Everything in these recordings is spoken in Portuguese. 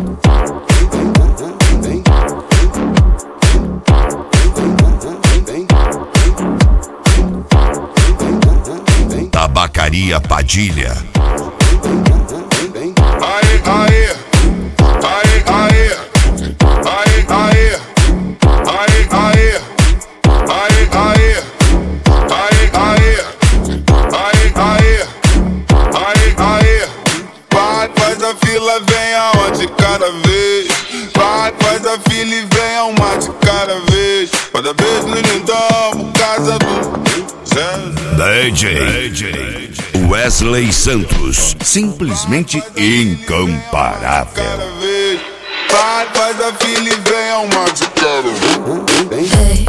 Tabacaria Padilha. Aê, aê, aê, aê, aê, aê, aê, aê, aê, aê, aê, aê, aê, aê. Vai, faz a fila, vem aonde cada vez. Vai, faz a fila e vem a uma de cada vez. Cada vez no lindão, casa do DJ Wesley Santos, simplesmente incomparável. Vai, faz a fila e vem a uma de cada vez.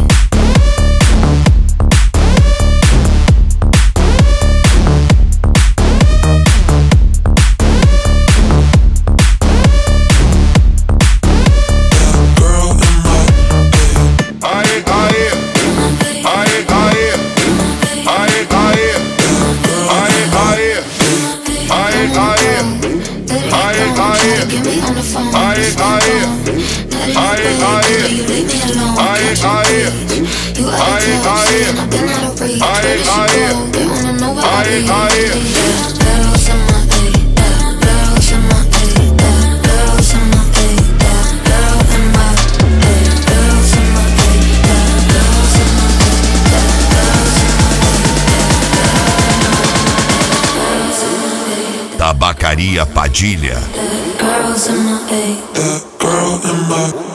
Tabacaria Padilha. That girl in my